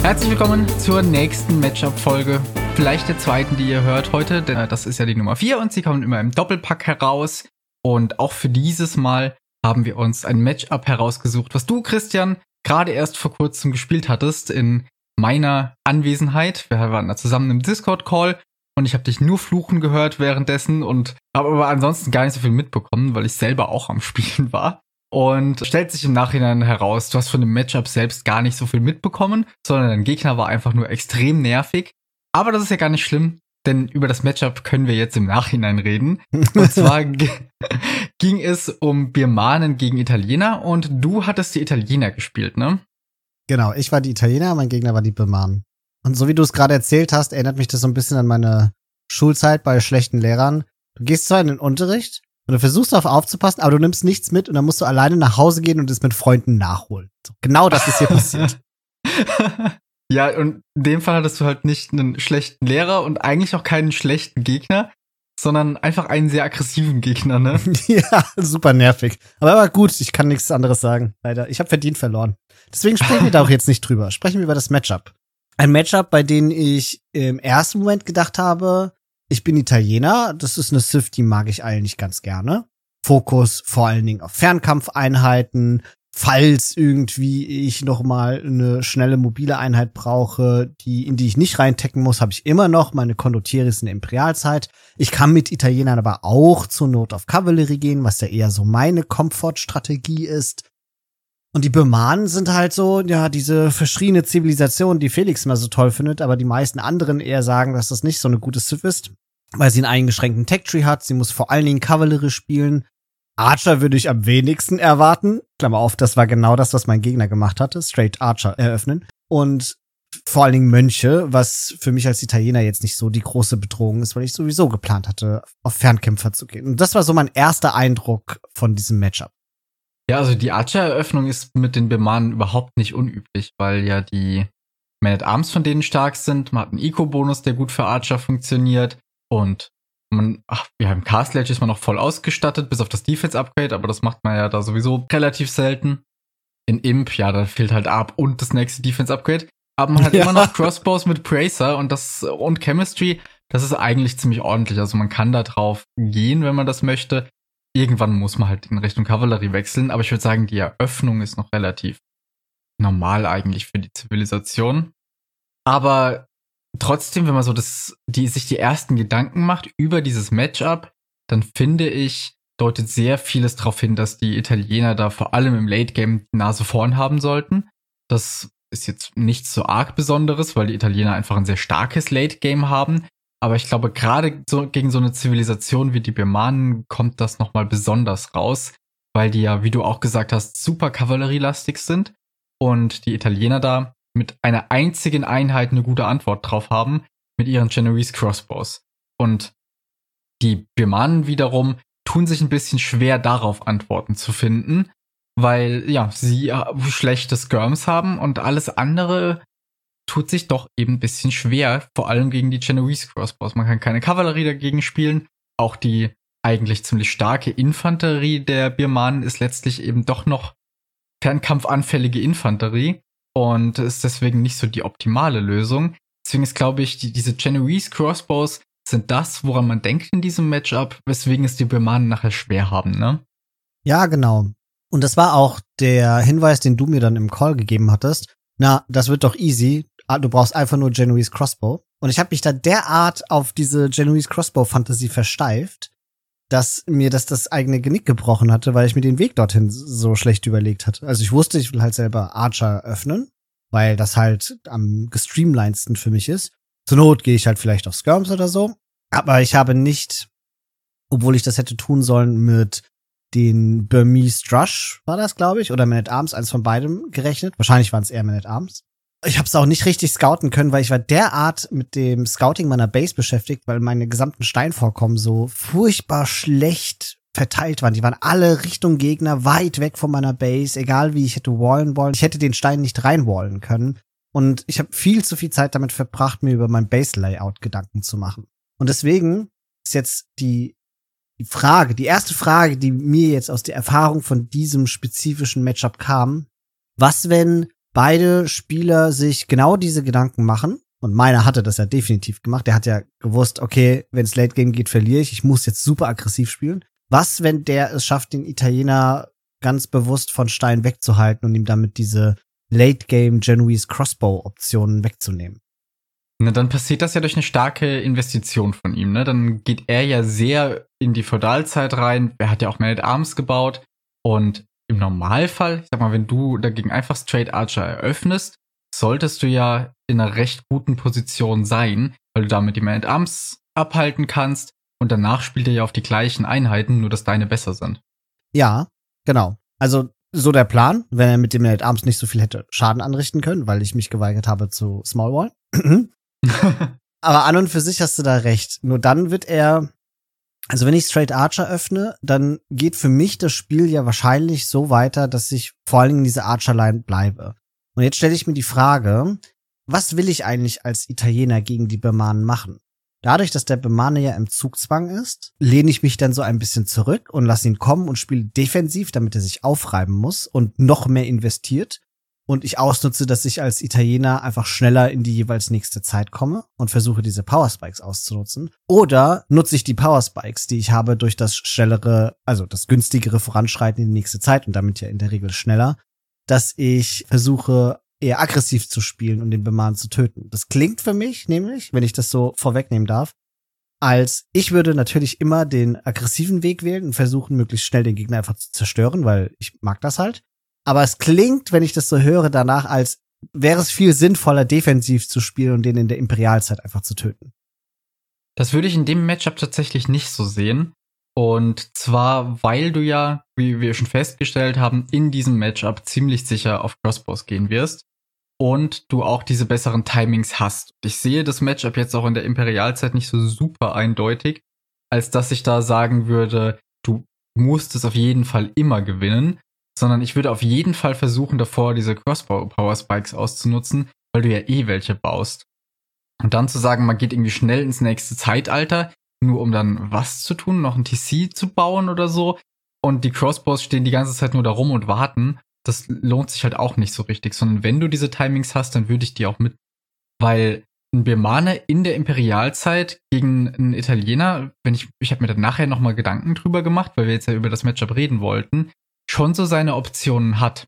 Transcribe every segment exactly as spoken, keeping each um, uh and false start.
Herzlich willkommen zur nächsten Matchup-Folge. Vielleicht der zweiten, die ihr hört heute, denn das ist ja die Nummer vier und sie kommen immer im Doppelpack heraus. Und auch für dieses Mal haben wir uns ein Matchup herausgesucht, was du, Christian, gerade erst vor kurzem gespielt hattest in meiner Anwesenheit. Wir waren da zusammen im Discord-Call und ich habe dich nur fluchen gehört währenddessen und habe aber ansonsten gar nicht so viel mitbekommen, weil ich selber auch am Spielen war. Und stellt sich im Nachhinein heraus, du hast von dem Matchup selbst gar nicht so viel mitbekommen, sondern dein Gegner war einfach nur extrem nervig. Aber das ist ja gar nicht schlimm, denn über das Matchup können wir jetzt im Nachhinein reden. Und zwar g- ging es um Birmanen gegen Italiener und du hattest die Italiener gespielt, ne? Genau, ich war die Italiener, mein Gegner war die Birmanen. Und so wie du es gerade erzählt hast, erinnert mich das so ein bisschen an meine Schulzeit bei schlechten Lehrern. Du gehst zwar in den Unterricht und du versuchst darauf aufzupassen, aber du nimmst nichts mit und dann musst du alleine nach Hause gehen und es mit Freunden nachholen. So, genau das ist hier passiert. Ja, und in dem Fall hattest du halt nicht einen schlechten Lehrer und eigentlich auch keinen schlechten Gegner, sondern einfach einen sehr aggressiven Gegner, ne? Ja, super nervig. Aber war gut, ich kann nichts anderes sagen. Leider, ich habe verdient verloren. Deswegen sprechen wir da auch jetzt nicht drüber. Sprechen wir über das Matchup. Ein Matchup, bei dem ich im ersten Moment gedacht habe, ich bin Italiener, das ist eine Civ, die mag ich eigentlich ganz gerne. Fokus vor allen Dingen auf Fernkampfeinheiten, falls irgendwie ich noch mal eine schnelle mobile Einheit brauche, die in die ich nicht reintecken muss, habe ich immer noch meine Condottieri in der Imperialzeit. Ich kann mit Italienern aber auch zur Not auf Kavallerie gehen, was ja eher so meine Komfortstrategie ist. Und die Birmanen sind halt so, ja, diese verschriene Zivilisation, die Felix immer so toll findet, aber die meisten anderen eher sagen, dass das nicht so eine gute Civ ist, weil sie einen eingeschränkten Tech-Tree hat. Sie muss vor allen Dingen Kavallerie spielen. Archer würde ich am wenigsten erwarten. Klammer auf, das war genau das, was mein Gegner gemacht hatte. Straight Archer eröffnen. Und vor allen Dingen Mönche, was für mich als Italiener jetzt nicht so die große Bedrohung ist, weil ich sowieso geplant hatte, auf Fernkämpfer zu gehen. Und das war so mein erster Eindruck von diesem Matchup. Ja, also die Archer-Eröffnung ist mit den Birmanen überhaupt nicht unüblich, weil ja die Man-at-Arms von denen stark sind. Man hat einen Eco-Bonus, der gut für Archer funktioniert. Und man, ach, ja, im Castle Age ist man noch voll ausgestattet, bis auf das Defense-Upgrade, aber das macht man ja da sowieso relativ selten. In Imp, ja, da fehlt halt Ab und das nächste Defense-Upgrade. Aber man hat ja immer noch Crossbows mit Bracer und das und Chemistry, das ist eigentlich ziemlich ordentlich. Also man kann da drauf gehen, wenn man das möchte. Irgendwann muss man halt in Richtung Kavallerie wechseln, aber ich würde sagen, die Eröffnung ist noch relativ normal eigentlich für die Zivilisation. Aber trotzdem, wenn man so das, die, sich die ersten Gedanken macht über dieses Matchup, dann finde ich, deutet sehr vieles darauf hin, dass die Italiener da vor allem im Late Game die Nase vorn haben sollten. Das ist jetzt nichts so arg Besonderes, weil die Italiener einfach ein sehr starkes Late Game haben. Aber ich glaube, gerade so gegen so eine Zivilisation wie die Birmanen kommt das nochmal besonders raus, weil die ja, wie du auch gesagt hast, super kavallerielastig sind und die Italiener da mit einer einzigen Einheit eine gute Antwort drauf haben, mit ihren Genoese Crossbows. Und die Birmanen wiederum tun sich ein bisschen schwer, darauf Antworten zu finden, weil, ja, sie äh, schlechte Skirms haben und alles andere tut sich doch eben ein bisschen schwer, vor allem gegen die Genoese Crossbows. Man kann keine Kavallerie dagegen spielen. Auch die eigentlich ziemlich starke Infanterie der Birmanen ist letztlich eben doch noch fernkampfanfällige Infanterie und ist deswegen nicht so die optimale Lösung. Deswegen ist, glaube ich, die, diese Genoese Crossbows sind das, woran man denkt in diesem Matchup, weswegen es die Birmanen nachher schwer haben, ne? Ja, genau. Und das war auch der Hinweis, den du mir dann im Call gegeben hattest. Na, das wird doch easy. Du brauchst einfach nur Genoese Crossbow. Und ich habe mich da derart auf diese Genoese Crossbow-Fantasie versteift, dass mir das das eigene Genick gebrochen hatte, weil ich mir den Weg dorthin so schlecht überlegt hatte. Also ich wusste, ich will halt selber Archer öffnen, weil das halt am gestreamlinedsten für mich ist. Zur Not gehe ich halt vielleicht auf Skirms oder so. Aber ich habe nicht, obwohl ich das hätte tun sollen, mit den Burmese Drush, war das, glaube ich, oder Man-at-Arms, eins von beidem gerechnet. Wahrscheinlich waren es eher Man-at-Arms. Ich habe es auch nicht richtig scouten können, weil ich war derart mit dem Scouting meiner Base beschäftigt, weil meine gesamten Steinvorkommen so furchtbar schlecht verteilt waren. Die waren alle Richtung Gegner, weit weg von meiner Base, egal wie ich hätte wallen wollen. Ich hätte den Stein nicht reinwallen können. Und ich habe viel zu viel Zeit damit verbracht, mir über mein Base-Layout Gedanken zu machen. Und deswegen ist jetzt die, die Frage, die erste Frage, die mir jetzt aus der Erfahrung von diesem spezifischen Matchup kam, was, wenn beide Spieler sich genau diese Gedanken machen. Und meiner hatte das ja definitiv gemacht. Der hat ja gewusst, okay, wenn es Late Game geht, verliere ich. Ich muss jetzt super aggressiv spielen. Was, wenn der es schafft, den Italiener ganz bewusst von Stein wegzuhalten und ihm damit diese Late Game Genoese Crossbow Optionen wegzunehmen? Na, dann passiert das ja durch eine starke Investition von ihm, ne? Dann geht er ja sehr in die Feudalzeit rein. Er hat ja auch Man at Arms gebaut. Und im Normalfall, ich sag mal, wenn du dagegen einfach Straight Archer eröffnest, solltest du ja in einer recht guten Position sein, weil du damit die Man at Arms abhalten kannst und danach spielt er ja auf die gleichen Einheiten, nur dass deine besser sind. Ja, genau. Also so der Plan, wenn er mit dem Man at Arms nicht so viel hätte Schaden anrichten können, weil ich mich geweigert habe zu Smallwall. Aber an und für sich hast du da recht. Nur dann wird er, also wenn ich Straight Archer öffne, dann geht für mich das Spiel ja wahrscheinlich so weiter, dass ich vor allen Dingen in dieser Archer-Line bleibe. Und jetzt stelle ich mir die Frage, was will ich eigentlich als Italiener gegen die Bemanen machen? Dadurch, dass der Bemane ja im Zugzwang ist, lehne ich mich dann so ein bisschen zurück und lasse ihn kommen und spiele defensiv, damit er sich aufreiben muss und noch mehr investiert. Und ich ausnutze, dass ich als Italiener einfach schneller in die jeweils nächste Zeit komme und versuche, diese Power Spikes auszunutzen. Oder nutze ich die Power Spikes, die ich habe, durch das schnellere, also das günstigere Voranschreiten in die nächste Zeit und damit ja in der Regel schneller, dass ich versuche, eher aggressiv zu spielen und den Bemanen zu töten. Das klingt für mich nämlich, wenn ich das so vorwegnehmen darf, als ich würde natürlich immer den aggressiven Weg wählen und versuchen, möglichst schnell den Gegner einfach zu zerstören, weil ich mag das halt. Aber es klingt, wenn ich das so höre, danach, als wäre es viel sinnvoller, defensiv zu spielen und den in der Imperialzeit einfach zu töten. Das würde ich in dem Matchup tatsächlich nicht so sehen. Und zwar, weil du ja, wie wir schon festgestellt haben, in diesem Matchup ziemlich sicher auf Crossbows gehen wirst und du auch diese besseren Timings hast. Ich sehe das Matchup jetzt auch in der Imperialzeit nicht so super eindeutig, als dass ich da sagen würde, du musst es auf jeden Fall immer gewinnen, sondern ich würde auf jeden Fall versuchen, davor diese Crossbow-Power-Spikes auszunutzen, weil du ja eh welche baust. Und dann zu sagen, man geht irgendwie schnell ins nächste Zeitalter, nur um dann was zu tun, noch ein T C zu bauen oder so. Und die Crossbows stehen die ganze Zeit nur da rum und warten. Das lohnt sich halt auch nicht so richtig. Sondern wenn du diese Timings hast, dann würde ich die auch mit. Weil ein Bemane in der Imperialzeit gegen einen Italiener, wenn ich, ich habe mir dann nachher nochmal Gedanken drüber gemacht, weil wir jetzt ja über das Matchup reden wollten, schon so seine Optionen hat.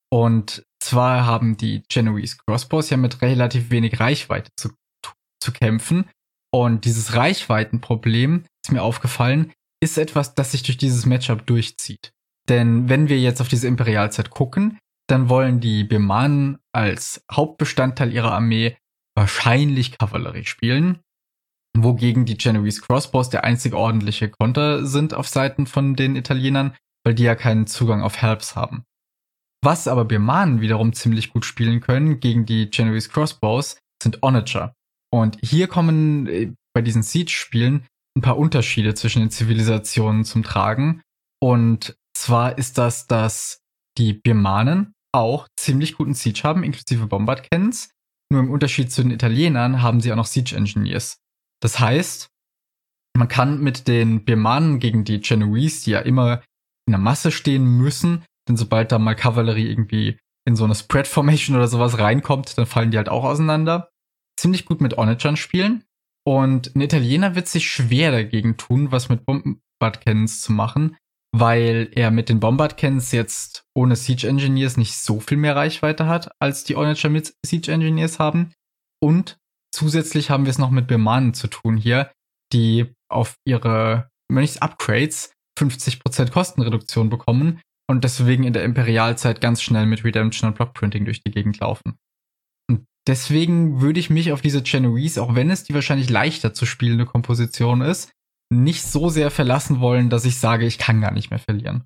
Und zwar haben die Genoese Crossbows ja mit relativ wenig Reichweite zu, zu kämpfen. Und dieses Reichweitenproblem, ist mir aufgefallen, ist etwas, das sich durch dieses Matchup durchzieht. Denn wenn wir jetzt auf diese Imperialzeit gucken, dann wollen die Bemanen als Hauptbestandteil ihrer Armee wahrscheinlich Kavallerie spielen, wogegen die Genoese Crossbows der einzig ordentliche Konter sind auf Seiten von den Italienern, weil die ja keinen Zugang auf Helps haben. Was aber Bemanen wiederum ziemlich gut spielen können gegen die Genoese Crossbows, sind Onager. Und hier kommen äh, bei diesen Siege-Spielen ein paar Unterschiede zwischen den Zivilisationen zum Tragen. Und zwar ist das, dass die Birmanen auch ziemlich guten Siege haben, inklusive Bombard-Cannons. Nur im Unterschied zu den Italienern haben sie auch noch Siege-Engineers. Das heißt, man kann mit den Birmanen gegen die Genoese, die ja immer in der Masse stehen müssen, denn sobald da mal Kavallerie irgendwie in so eine Spread-Formation oder sowas reinkommt, dann fallen die halt auch auseinander. Ziemlich gut mit Onagern spielen. Und ein Italiener wird sich schwer dagegen tun, was mit Bombard-Cannons zu machen, weil er mit den Bombard-Cannons jetzt ohne Siege-Engineers nicht so viel mehr Reichweite hat, als die Onager mit Siege-Engineers haben. Und zusätzlich haben wir es noch mit Bemanen zu tun hier, die auf ihre Mönchs-Upgrades fünfzig Prozent Kostenreduktion bekommen und deswegen in der Imperialzeit ganz schnell mit Redemption und Blockprinting durch die Gegend laufen. Und deswegen würde ich mich auf diese Genoese, auch wenn es die wahrscheinlich leichter zu spielende Komposition ist, nicht so sehr verlassen wollen, dass ich sage, ich kann gar nicht mehr verlieren.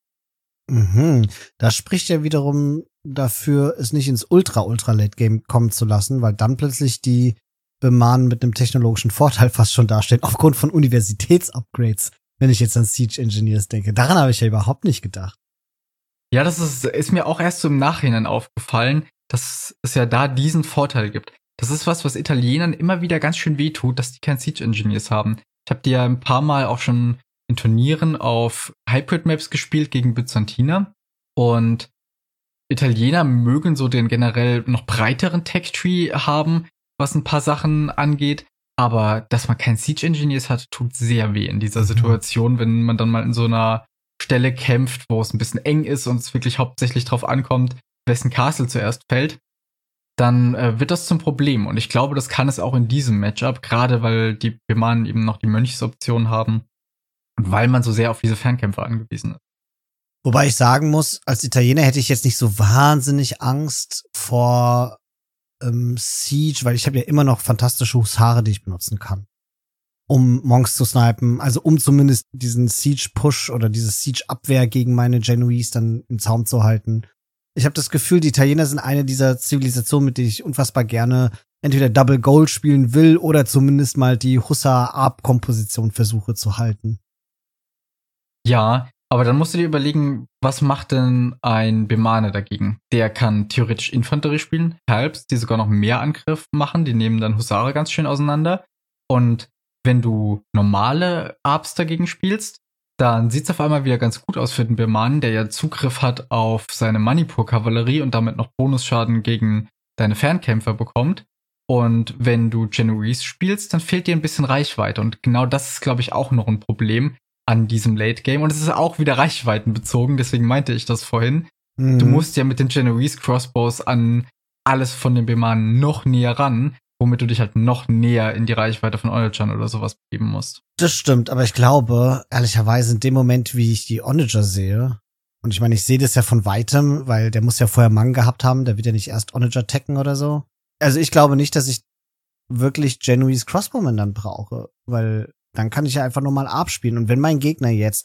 Mhm. Das spricht ja wiederum dafür, es nicht ins Ultra-Ultra-Late-Game kommen zu lassen, weil dann plötzlich die Bemanen mit einem technologischen Vorteil fast schon dastehen, aufgrund von Universitätsupgrades, wenn ich jetzt an Siege Engineers denke. Daran habe ich ja überhaupt nicht gedacht. Ja, das ist, ist mir auch erst so im Nachhinein aufgefallen, dass es ja da diesen Vorteil gibt. Das ist was, was Italienern immer wieder ganz schön wehtut, dass die kein Siege Engineers haben. Ich habe die ja ein paar Mal auch schon in Turnieren auf Hybrid Maps gespielt gegen Byzantiner. Und Italiener mögen so den generell noch breiteren Tech-Tree haben, was ein paar Sachen angeht. Aber dass man keinen Siege-Engineers hat, tut sehr weh in dieser Situation, wenn man dann mal in so einer Stelle kämpft, wo es ein bisschen eng ist und es wirklich hauptsächlich drauf ankommt, wessen Castle zuerst fällt, dann äh, wird das zum Problem. Und ich glaube, das kann es auch in diesem Matchup, gerade weil die Bemanen eben noch die Mönchsoption haben und weil man so sehr auf diese Fernkämpfer angewiesen ist. Wobei ich sagen muss, als Italiener hätte ich jetzt nicht so wahnsinnig Angst vor ähm, Siege, weil ich habe ja immer noch fantastische Husare, die ich benutzen kann, um Monks zu snipen, also um zumindest diesen Siege-Push oder diese Siege-Abwehr gegen meine Genoese dann im Zaum zu halten. Ich habe das Gefühl, die Italiener sind eine dieser Zivilisationen, mit denen ich unfassbar gerne entweder Double Gold spielen will oder zumindest mal die Hussar-Arp-Komposition versuche zu halten. Ja, aber dann musst du dir überlegen, was macht denn ein Bemane dagegen? Der kann theoretisch Infanterie spielen, Helps, die sogar noch mehr Angriff machen, die nehmen dann Husare ganz schön auseinander. Und wenn du normale Arps dagegen spielst, dann sieht's auf einmal wieder ganz gut aus für den Bemanen, der ja Zugriff hat auf seine Manipur-Kavallerie und damit noch Bonusschaden gegen deine Fernkämpfer bekommt. Und wenn du Genoese spielst, dann fehlt dir ein bisschen Reichweite. Und genau das ist, glaube ich, auch noch ein Problem an diesem Late Game. Und es ist auch wieder reichweitenbezogen, deswegen meinte ich das vorhin. Mhm. Du musst ja mit den Genoese Crossbows an alles von den Bemanen noch näher ran, womit du dich halt noch näher in die Reichweite von Onagers oder sowas begeben musst. Das stimmt, aber ich glaube, ehrlicherweise in dem Moment, wie ich die Onagers sehe, und ich meine, ich sehe das ja von weitem, weil der muss ja vorher Mang gehabt haben, der wird ja nicht erst Onager tacken oder so. Also ich glaube nicht, dass ich wirklich Genoese Crossbowmen dann brauche, weil dann kann ich ja einfach nur mal Arp spielen. Und wenn mein Gegner jetzt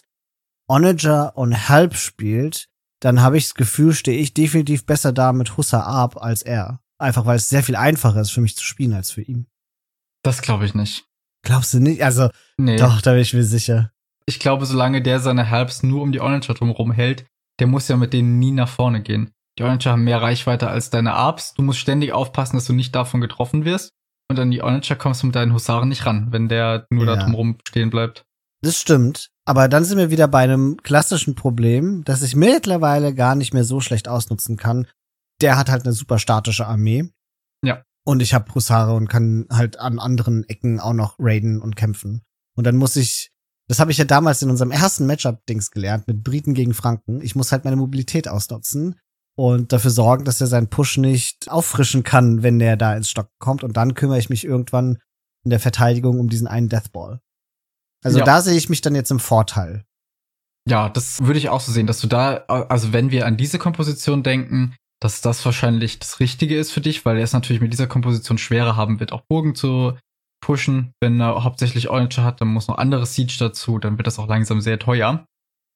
Onager und Help spielt, dann habe ich das Gefühl, stehe ich definitiv besser da mit Hussar Arp als er. Einfach weil es sehr viel einfacher ist für mich zu spielen als für ihn. Das glaube ich nicht. Glaubst du nicht? Also, nee. Doch, da bin ich mir sicher. Ich glaube, solange der seine Helps nur um die Onager drumherum hält, der muss ja mit denen nie nach vorne gehen. Die Onager haben mehr Reichweite als deine Arps. Du musst ständig aufpassen, dass du nicht davon getroffen wirst. Und an die Onager kommst du mit deinen Husaren nicht ran, wenn der nur ja. da drumherum stehen bleibt. Das stimmt. Aber dann sind wir wieder bei einem klassischen Problem, das ich mittlerweile gar nicht mehr so schlecht ausnutzen kann. Der hat halt eine super statische Armee. Ja. Und ich habe Husare und kann halt an anderen Ecken auch noch raiden und kämpfen. Und dann muss ich, das habe ich ja damals in unserem ersten Matchup-Dings gelernt, mit Briten gegen Franken. Ich muss halt meine Mobilität ausnutzen und dafür sorgen, dass er seinen Push nicht auffrischen kann, wenn der da ins Stocken kommt. Und dann kümmere ich mich irgendwann in der Verteidigung um diesen einen Deathball. Also ja. Da sehe ich mich dann jetzt im Vorteil. Ja, das würde ich auch so sehen, dass du da, also wenn wir an diese Komposition denken, dass das wahrscheinlich das Richtige ist für dich, weil er es natürlich mit dieser Komposition schwerer haben wird, auch Burgen zu pushen. Wenn er hauptsächlich Onager hat, dann muss noch andere Siege dazu, dann wird das auch langsam sehr teuer.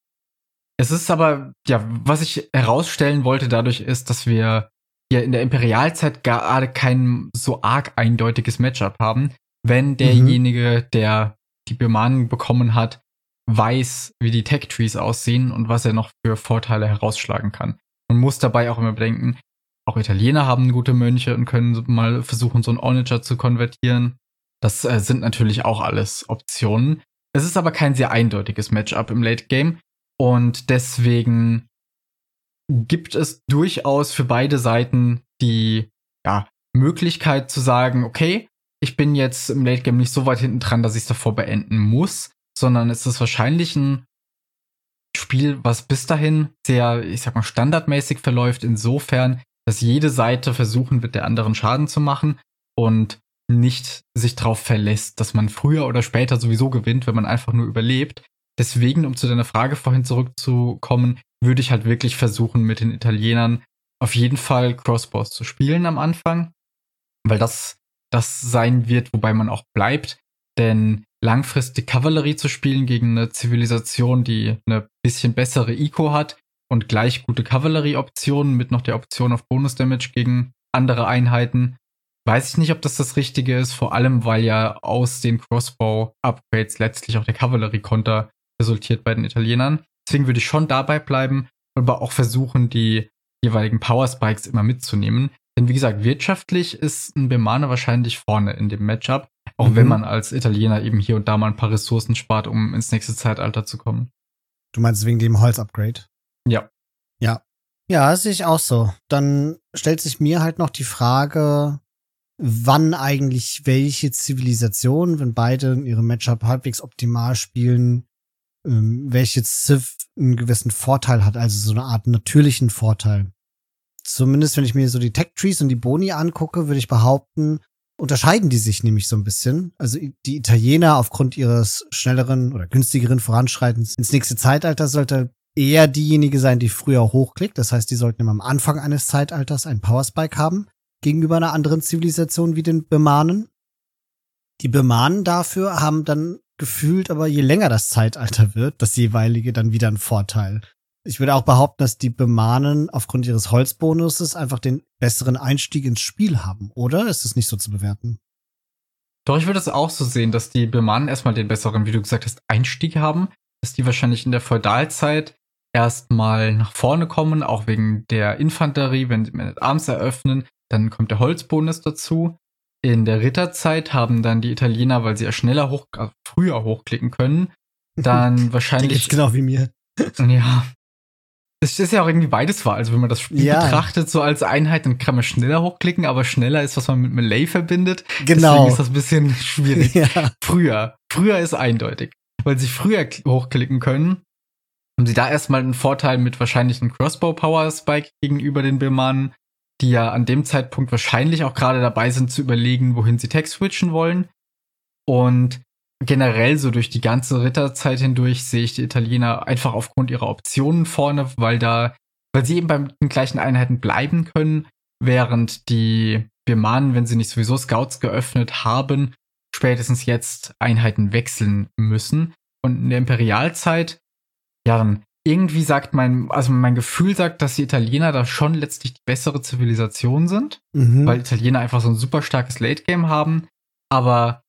Es ist aber, ja, was ich herausstellen wollte dadurch ist, dass wir ja in der Imperialzeit gerade kein so arg eindeutiges Matchup haben, wenn derjenige, mhm. der die Bemanen bekommen hat, weiß, wie die Tech-Trees aussehen und was er noch für Vorteile herausschlagen kann. Man muss dabei auch immer bedenken, auch Italiener haben gute Mönche und können mal versuchen, so einen Onager zu konvertieren. Das äh, sind natürlich auch alles Optionen. Es ist aber kein sehr eindeutiges Matchup im Late Game und deswegen gibt es durchaus für beide Seiten die ja, Möglichkeit zu sagen, okay, ich bin jetzt im Late Game nicht so weit hinten dran, dass ich es davor beenden muss, sondern es ist wahrscheinlich ein Spiel, was bis dahin sehr, ich sag mal, standardmäßig verläuft, insofern, dass jede Seite versuchen wird, der anderen Schaden zu machen und nicht sich darauf verlässt, dass man früher oder später sowieso gewinnt, wenn man einfach nur überlebt. Deswegen, um zu deiner Frage vorhin zurückzukommen, würde ich halt wirklich versuchen, mit den Italienern auf jeden Fall Crossbows zu spielen am Anfang, weil das das sein wird, wobei man auch bleibt, denn langfristig Kavallerie zu spielen gegen eine Zivilisation, die eine bisschen bessere Eco hat und gleich gute Kavallerieoptionen mit noch der Option auf Bonus-Damage gegen andere Einheiten, weiß ich nicht, ob das das Richtige ist, vor allem, weil ja aus den Crossbow-Upgrades letztlich auch der Kavallerie-Konter resultiert bei den Italienern. Deswegen würde ich schon dabei bleiben, aber auch versuchen, die jeweiligen Power-Spikes immer mitzunehmen. Denn wie gesagt, wirtschaftlich ist ein Bemane wahrscheinlich vorne in dem Matchup, auch mhm. wenn man als Italiener eben hier und da mal ein paar Ressourcen spart, um ins nächste Zeitalter zu kommen. Du meinst wegen dem Holz-Upgrade? Ja. Ja. Ja, sehe ich auch so. Dann stellt sich mir halt noch die Frage, wann eigentlich welche Zivilisation, wenn beide ihre Matchup halbwegs optimal spielen, ähm, welche Civ einen gewissen Vorteil hat, also so eine Art natürlichen Vorteil. Zumindest, wenn ich mir so die Tech-Trees und die Boni angucke, würde ich behaupten, unterscheiden die sich nämlich so ein bisschen. Also die Italiener aufgrund ihres schnelleren oder günstigeren Voranschreitens ins nächste Zeitalter sollte eher diejenige sein, die früher hochklickt. Das heißt, die sollten immer am Anfang eines Zeitalters einen Powerspike haben, gegenüber einer anderen Zivilisation wie den Bemanen. Die Bemanen dafür haben dann gefühlt, aber je länger das Zeitalter wird, das jeweilige dann wieder einen Vorteil. Ich würde auch behaupten, dass die Bemanen aufgrund ihres Holzbonuses einfach den besseren Einstieg ins Spiel haben, oder? Ist das nicht so zu bewerten? Doch, ich würde es auch so sehen, dass die Bemanen erstmal den besseren, wie du gesagt hast, Einstieg haben, dass die wahrscheinlich in der Feudalzeit erstmal nach vorne kommen, auch wegen der Infanterie, wenn sie Man at Arms eröffnen, dann kommt der Holzbonus dazu. In der Ritterzeit haben dann die Italiener, weil sie ja schneller hoch, äh, früher hochklicken können, dann wahrscheinlich. Geht's genau wie mir. Ja. Es ist ja auch irgendwie beides wahr. Also wenn man das Spiel Ja. betrachtet so als Einheit, dann kann man schneller hochklicken, aber schneller ist, was man mit Melee verbindet. Genau. Deswegen ist das ein bisschen schwierig. Ja. Früher. Früher ist eindeutig. Weil sie früher k- hochklicken können, haben sie da erstmal einen Vorteil mit wahrscheinlich einem Crossbow Power Spike gegenüber den Bemanen, die ja an dem Zeitpunkt wahrscheinlich auch gerade dabei sind zu überlegen, wohin sie Tech switchen wollen. Und generell so durch die ganze Ritterzeit hindurch sehe ich die Italiener einfach aufgrund ihrer Optionen vorne, weil da, weil sie eben bei den gleichen Einheiten bleiben können, während die Bemanen, wenn sie nicht sowieso Scouts geöffnet haben, spätestens jetzt Einheiten wechseln müssen. Und in der Imperialzeit, ja, dann irgendwie sagt mein, also mein Gefühl sagt, dass die Italiener da schon letztlich die bessere Zivilisation sind, Mhm. weil Italiener einfach so ein super starkes Late-Game haben. Aber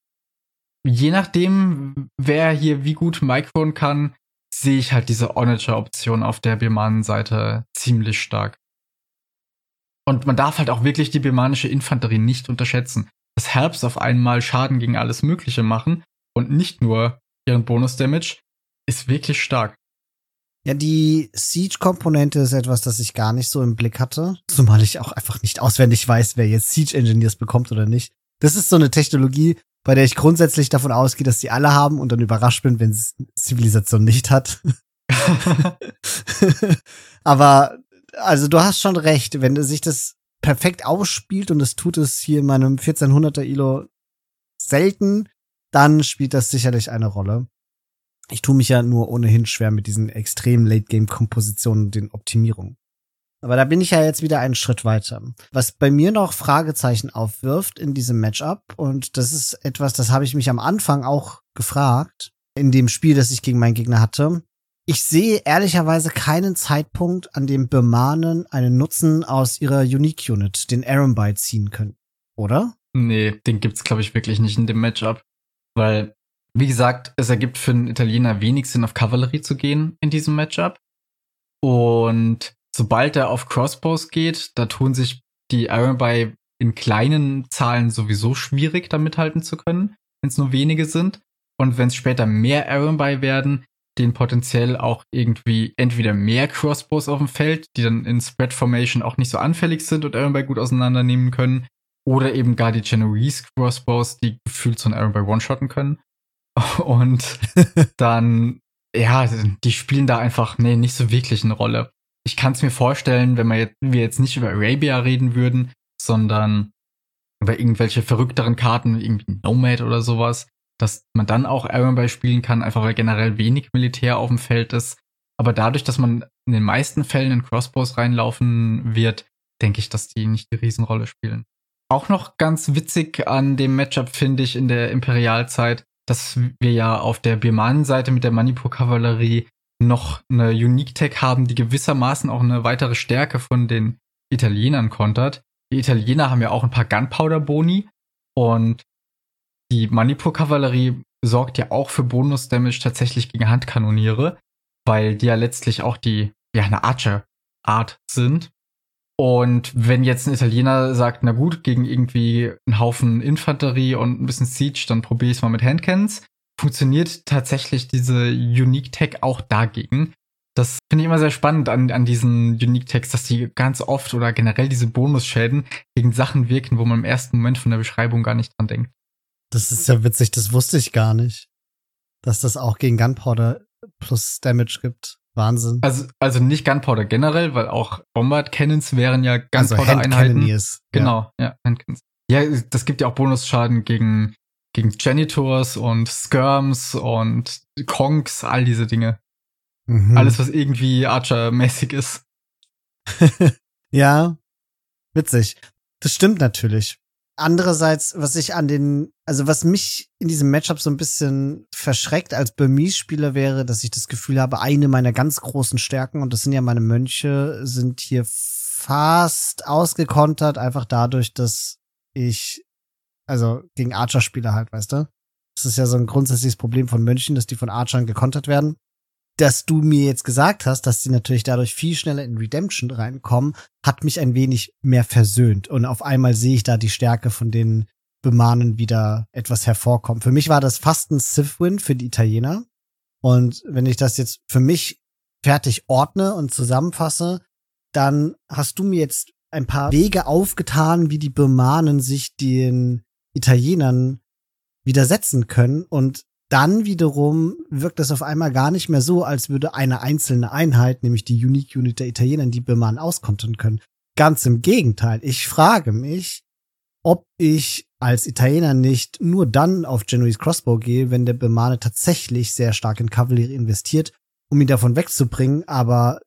je nachdem, wer hier wie gut micron kann, sehe ich halt diese Onager-Option auf der Birmanen-Seite ziemlich stark. Und man darf halt auch wirklich die birmanische Infanterie nicht unterschätzen. Dass Herbst auf einmal Schaden gegen alles Mögliche machen und nicht nur ihren Bonus-Damage, ist wirklich stark. Ja, die Siege-Komponente ist etwas, das ich gar nicht so im Blick hatte. Zumal ich auch einfach nicht auswendig weiß, wer jetzt Siege-Engineers bekommt oder nicht. Das ist so eine Technologie, bei der ich grundsätzlich davon ausgehe, dass sie alle haben und dann überrascht bin, wenn es Zivilisation nicht hat. Aber, also du hast schon recht, wenn sich das perfekt ausspielt und es tut es hier in meinem vierzehnhunderter I L O selten, dann spielt das sicherlich eine Rolle. Ich tue mich ja nur ohnehin schwer mit diesen extremen Late-Game-Kompositionen und den Optimierungen. Aber da bin ich ja jetzt wieder einen Schritt weiter. Was bei mir noch Fragezeichen aufwirft in diesem Matchup, und das ist etwas, das habe ich mich am Anfang auch gefragt, in dem Spiel, das ich gegen meinen Gegner hatte. Ich sehe ehrlicherweise keinen Zeitpunkt, an dem Bemanen einen Nutzen aus ihrer Unique-Unit, den Arambai, ziehen können. Oder? Nee, den gibt's, glaube ich, wirklich nicht in dem Matchup. Weil, wie gesagt, es ergibt für einen Italiener wenig Sinn, auf Kavallerie zu gehen in diesem Matchup. Und sobald er auf Crossbows geht, da tun sich die Arambai in kleinen Zahlen sowieso schwierig, da mithalten zu können, wenn es nur wenige sind. Und wenn es später mehr Arambai werden, denen potenziell auch irgendwie entweder mehr Crossbows auf dem Feld, die dann in Spread Formation auch nicht so anfällig sind und Arambai gut auseinandernehmen können, oder eben gar die Genoese Crossbows, die gefühlt so ein Arambai one-shotten können. Und dann, ja, die spielen da einfach, nee, nicht so wirklich eine Rolle. Ich kann es mir vorstellen, wenn wir jetzt, wir jetzt nicht über Arabia reden würden, sondern über irgendwelche verrückteren Karten, irgendwie Nomad oder sowas, dass man dann auch Arambai spielen kann, einfach weil generell wenig Militär auf dem Feld ist. Aber dadurch, dass man in den meisten Fällen in Crossbows reinlaufen wird, denke ich, dass die nicht die Riesenrolle spielen. Auch noch ganz witzig an dem Matchup finde ich in der Imperialzeit, dass wir ja auf der Birmanen-Seite mit der Manipur-Kavallerie noch eine Unique-Tech haben, die gewissermaßen auch eine weitere Stärke von den Italienern kontert. Die Italiener haben ja auch ein paar Gunpowder-Boni und die Manipur-Kavallerie sorgt ja auch für Bonus-Damage tatsächlich gegen Handkanoniere, weil die ja letztlich auch die, ja, eine Archer-Art sind. Und wenn jetzt ein Italiener sagt, na gut, gegen irgendwie einen Haufen Infanterie und ein bisschen Siege, dann probiere ich es mal mit Handcannons, funktioniert tatsächlich diese Unique Tech auch dagegen. Das finde ich immer sehr spannend an, an diesen Unique-Text, dass die ganz oft oder generell diese Bonusschäden gegen Sachen wirken, wo man im ersten Moment von der Beschreibung gar nicht dran denkt. Das ist ja witzig, das wusste ich gar nicht. Dass das auch gegen Gunpowder plus Damage gibt. Wahnsinn. Also, also nicht Gunpowder generell, weil auch Bombard Cannons wären ja Also Gunpowder-Einheiten. Hand-Cannoneers. Genau, ja, Handcannons. Ja, das gibt ja auch Bonusschaden gegen, gegen Janitors und Skirms und Kongs, all diese Dinge. Mhm. Alles, was irgendwie Archer-mäßig ist. Ja, witzig. Das stimmt natürlich. Andererseits, was ich an den, also was mich in diesem Matchup so ein bisschen verschreckt als Burmese-Spieler wäre, dass ich das Gefühl habe, eine meiner ganz großen Stärken, und das sind ja meine Mönche, sind hier fast ausgekontert, einfach dadurch, dass ich, also gegen Archer-Spieler halt, weißt du? Das ist ja so ein grundsätzliches Problem von Mönchen, dass die von Archern gekontert werden. Dass du mir jetzt gesagt hast, dass die natürlich dadurch viel schneller in Redemption reinkommen, hat mich ein wenig mehr versöhnt. Und auf einmal sehe ich da die Stärke von den Bemanen wieder etwas hervorkommen. Für mich war das fast ein Civ-Win für die Italiener. Und wenn ich das jetzt für mich fertig ordne und zusammenfasse, dann hast du mir jetzt ein paar Wege aufgetan, wie die Bemanen sich den Italienern widersetzen können. Und dann wiederum wirkt es auf einmal gar nicht mehr so, als würde eine einzelne Einheit, nämlich die Unique Unit der Italiener, die Bemanen auskontern können. Ganz im Gegenteil. Ich frage mich, ob ich als Italiener nicht nur dann auf Genoese Crossbow gehe, wenn der Bemane tatsächlich sehr stark in Kavallerie investiert, um ihn davon wegzubringen. Aber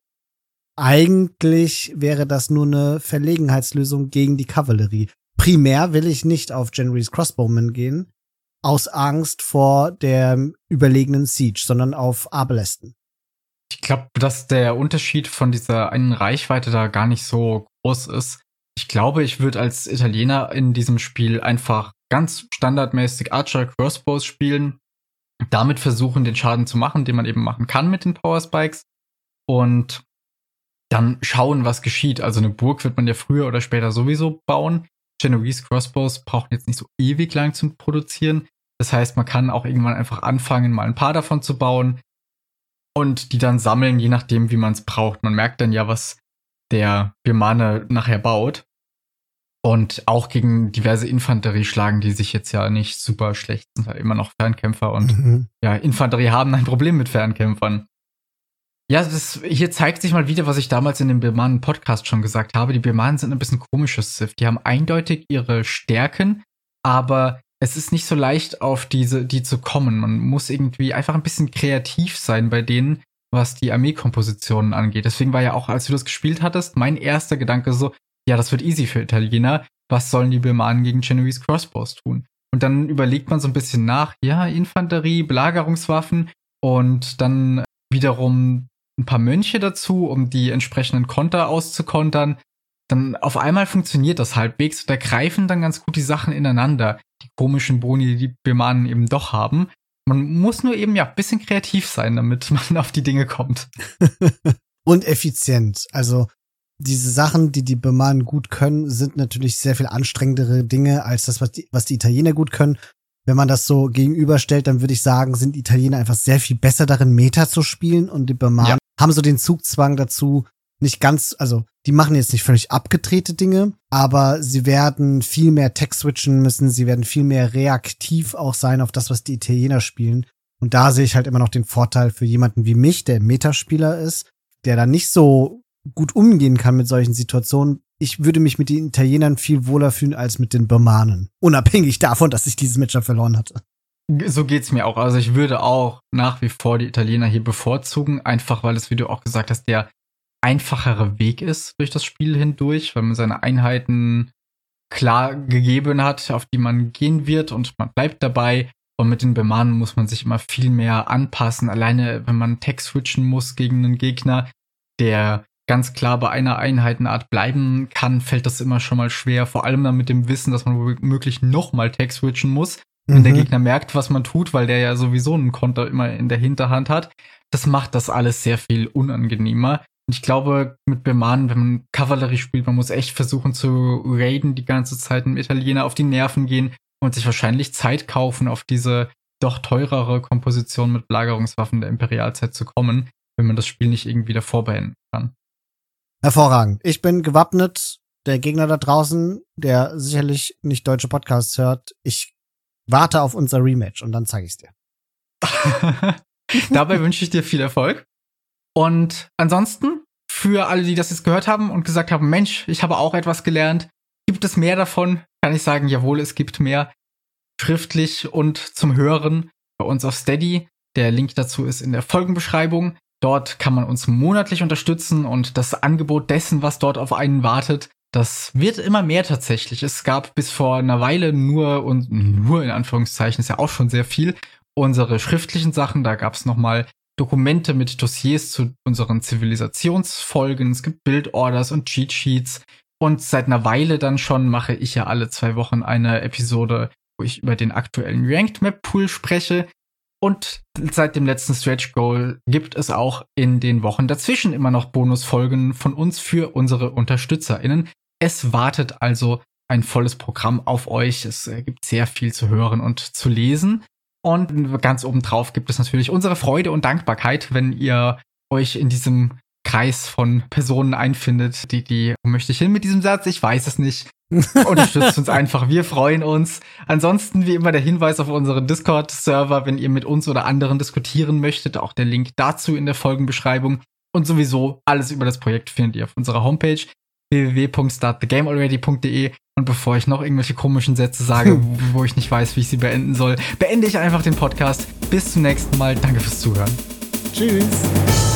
eigentlich wäre das nur eine Verlegenheitslösung gegen die Kavallerie. Primär will ich nicht auf Genoese Crossbowmen gehen, aus Angst vor der überlegenen Siege, sondern auf Arbelesten. Ich glaube, dass der Unterschied von dieser einen Reichweite da gar nicht so groß ist. Ich glaube, ich würde als Italiener in diesem Spiel einfach ganz standardmäßig Archer Crossbows spielen, damit versuchen, den Schaden zu machen, den man eben machen kann mit den Power Spikes, und dann schauen, was geschieht. Also eine Burg wird man ja früher oder später sowieso bauen. Genoese Crossbows brauchen jetzt nicht so ewig lang zum Produzieren. Das heißt, man kann auch irgendwann einfach anfangen, mal ein paar davon zu bauen und die dann sammeln, je nachdem, wie man es braucht. Man merkt dann ja, was der Bemane nachher baut. Und auch gegen diverse Infanterie schlagen die sich jetzt ja nicht super schlecht. Sind halt immer noch Fernkämpfer und Mhm. ja, Infanterie haben ein Problem mit Fernkämpfern. Ja, das, hier zeigt sich mal wieder, was ich damals in dem Bemanen-Podcast schon gesagt habe. Die Bemanen sind ein bisschen komisches Civ. Die haben eindeutig ihre Stärken, aber es ist nicht so leicht, auf diese, die zu kommen. Man muss irgendwie einfach ein bisschen kreativ sein bei denen, was die Armeekompositionen angeht. Deswegen war ja auch, als du das gespielt hattest, mein erster Gedanke so, ja, das wird easy für Italiener. Was sollen die Bemanen gegen Genoese Crossbows tun? Und dann überlegt man so ein bisschen nach, ja, Infanterie, Belagerungswaffen und dann wiederum ein paar Mönche dazu, um die entsprechenden Konter auszukontern. Dann auf einmal funktioniert das halbwegs. Da greifen dann ganz gut die Sachen ineinander. Die komischen Boni, die die Bemanen eben doch haben. Man muss nur eben ja ein bisschen kreativ sein, damit man auf die Dinge kommt. Und effizient. Also diese Sachen, die die Bemanen gut können, sind natürlich sehr viel anstrengendere Dinge als das, was die, was die Italiener gut können. Wenn man das so gegenüberstellt, dann würde ich sagen, sind Italiener einfach sehr viel besser darin, Meta zu spielen, und die Bemanen ja. haben so den Zugzwang dazu, nicht ganz, also die machen jetzt nicht völlig abgedrehte Dinge, aber sie werden viel mehr Tech switchen müssen, sie werden viel mehr reaktiv auch sein auf das, was die Italiener spielen. Und da sehe ich halt immer noch den Vorteil für jemanden wie mich, der Metaspieler ist, der da nicht so gut umgehen kann mit solchen Situationen. Ich würde mich mit den Italienern viel wohler fühlen als mit den Bemanen. Unabhängig davon, dass ich dieses Matchup verloren hatte. So geht's mir auch. Also ich würde auch nach wie vor die Italiener hier bevorzugen, einfach weil es, wie du auch gesagt hast, der einfachere Weg ist durch das Spiel hindurch, weil man seine Einheiten klar gegeben hat, auf die man gehen wird, und man bleibt dabei. Und mit den Bemanen muss man sich immer viel mehr anpassen. Alleine, wenn man Tech switchen muss gegen einen Gegner, der ganz klar bei einer Einheitenart bleiben kann, fällt das immer schon mal schwer. Vor allem dann mit dem Wissen, dass man womöglich nochmal Tech switchen muss, wenn mhm. der Gegner merkt, was man tut, weil der ja sowieso einen Konter immer in der Hinterhand hat. Das macht das alles sehr viel unangenehmer. Und ich glaube, mit Bemanen, wenn man Kavallerie spielt, man muss echt versuchen zu raiden die ganze Zeit, dem Italiener auf die Nerven gehen und sich wahrscheinlich Zeit kaufen, auf diese doch teurere Komposition mit Belagerungswaffen der Imperialzeit zu kommen. wenn man das Spiel nicht irgendwie davor beenden kann. Hervorragend. Ich bin gewappnet. Der Gegner da draußen, der sicherlich nicht deutsche Podcasts hört, ich warte auf unser Rematch und dann zeige ich's dir. Dabei wünsche ich dir viel Erfolg. Und ansonsten, für alle, die das jetzt gehört haben und gesagt haben, Mensch, ich habe auch etwas gelernt, gibt es mehr davon? Kann ich sagen, jawohl, es gibt mehr. Schriftlich und zum Hören bei uns auf Steady. Der Link dazu ist in der Folgenbeschreibung. Dort kann man uns monatlich unterstützen und das Angebot dessen, was dort auf einen wartet, das wird immer mehr tatsächlich. Es gab bis vor einer Weile nur, und nur in Anführungszeichen, ist ja auch schon sehr viel, unsere schriftlichen Sachen. Da gab es nochmal Dokumente mit Dossiers zu unseren Zivilisationsfolgen. Es gibt Bildorders und Cheatsheets. Und seit einer Weile dann schon mache ich ja alle zwei Wochen eine Episode, wo ich über den aktuellen Ranked Map Pool spreche. Und seit dem letzten Stretch Goal gibt es auch in den Wochen dazwischen immer noch Bonusfolgen von uns für unsere UnterstützerInnen. Es wartet also ein volles Programm auf euch. Es gibt sehr viel zu hören und zu lesen. Und ganz obendrauf gibt es natürlich unsere Freude und Dankbarkeit, wenn ihr euch in diesem Kreis von Personen einfindet, die, die, wo möchte ich hin mit diesem Satz? Ich weiß es nicht. Unterstützt uns einfach, wir freuen uns. Ansonsten wie immer der Hinweis auf unseren Discord-Server, wenn ihr mit uns oder anderen diskutieren möchtet, auch der Link dazu in der Folgenbeschreibung. Und sowieso alles über das Projekt findet ihr auf unserer Homepage w w w punkt start the game already punkt d e. Und bevor ich noch irgendwelche komischen Sätze sage, wo, wo ich nicht weiß, wie ich sie beenden soll, beende ich einfach den Podcast. Bis zum nächsten Mal. Danke fürs Zuhören. Tschüss.